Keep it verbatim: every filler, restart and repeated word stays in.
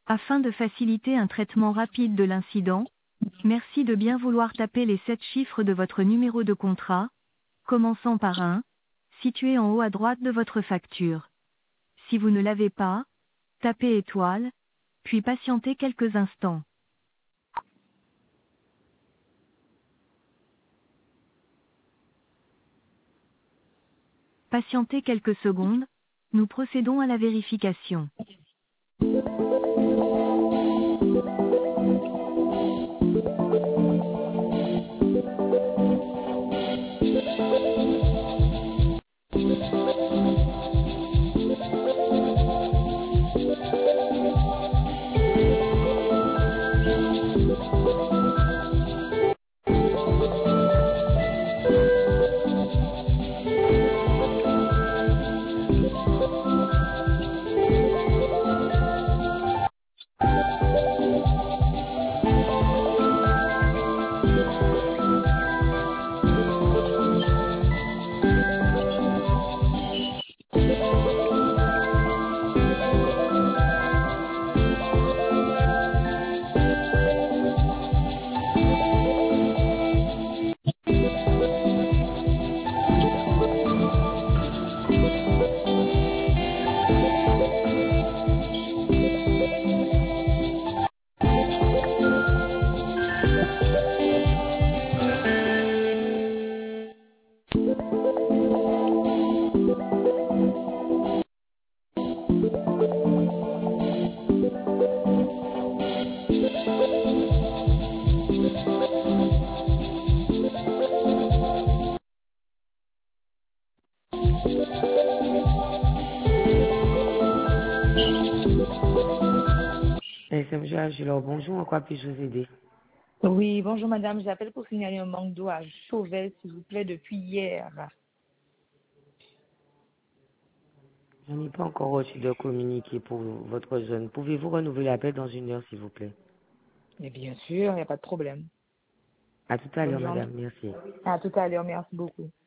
Afin de faciliter un traitement rapide de l'incident, merci de bien vouloir taper les sept chiffres de votre numéro de contrat, commençant par un, situé en haut à droite de votre facture. Si vous ne l'avez pas, tapez étoile, puis patientez quelques instants. Patientez quelques secondes, nous procédons à la vérification. S M G H, alors bonjour, en quoi puis-je vous aider? Oui, bonjour madame, j'appelle pour signaler un manque d'eau à Chauvel, s'il vous plaît, depuis hier. Je n'ai pas encore reçu de communiqué pour votre zone. Pouvez-vous renouveler l'appel dans une heure, s'il vous plaît? Mais bien sûr, il n'y a pas de problème. À tout à Bonne l'heure, journée. madame. Merci. À tout à l'heure, merci beaucoup.